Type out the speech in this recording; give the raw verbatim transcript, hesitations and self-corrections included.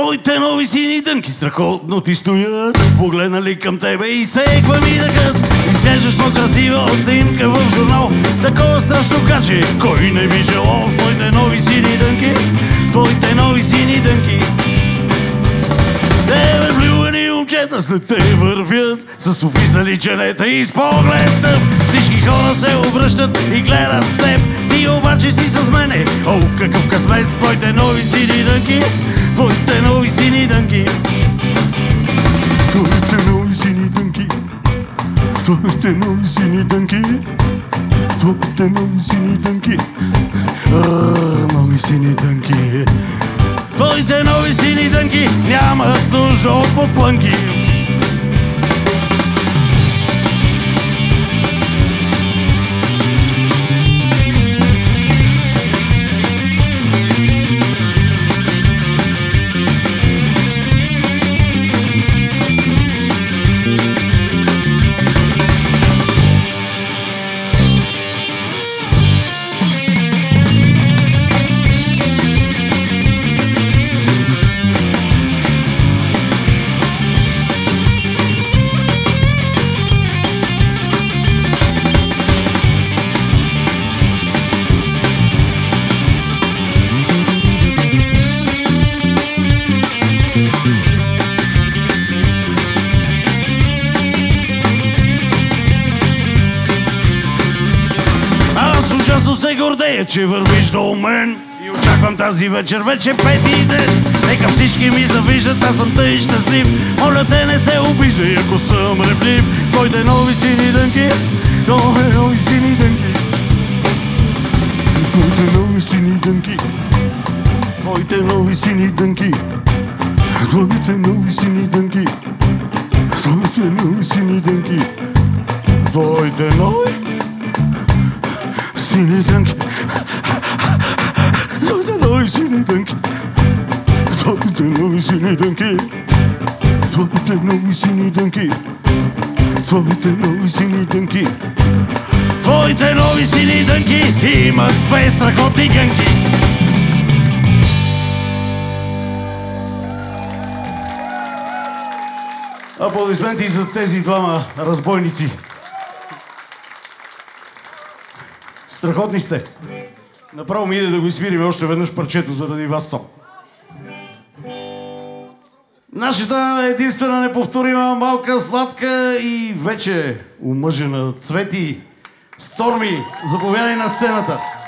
Твоите нови сини дънки страхотно ти стоят, погледнали към тебе и секва ми дъхът. Изглеждаш по-красива от снимка в журнал, такова страшно каче, кой не би желал с твоите нови сини дънки, твоите нови сини дънки. Тебе влюбени момчета след те вървят с увиснали челета и с поглед тъп. Всички хора се обръщат и гледат в теб, ти обаче си с мене. О, какъв късмет с твоите нови сини дънки, твоите нови сини дънки. Твоите нови сини дънки, твоите нови сини дънки, твоите нови сини дънки, нови сини дънки. Твоите нови сини дънки нямат нужда от подплънки. Ужасно се гордея, че вървиш до мен и очаквам тази вечер вече пети ден. Нека всички ми завиждат, аз съм тъй щастлив. Моля те, не се обиждай, ако съм ревнив. Твоите нови сини дънки, твоите нови сини дънки, твоите нови сини дънки, твоите нови сини дънки, твоите нови сини дънки, твоите нови сини дънки, твоите нови сини дънки, твоите нови сини дънки, твоите нови сини дънки, твоите нови сини дънки, твоите нови сини дънки, твоите нови сини дънки имат две страхотни гънки. Аплодисменти за тези двама разбойници. Страхотни сте. Направо ми иде да го изсвирим още веднъж парчето заради вас сам. Нашата единствена неповторима малка, сладка и вече омъжена Цвети Сторми, заповядай на сцената.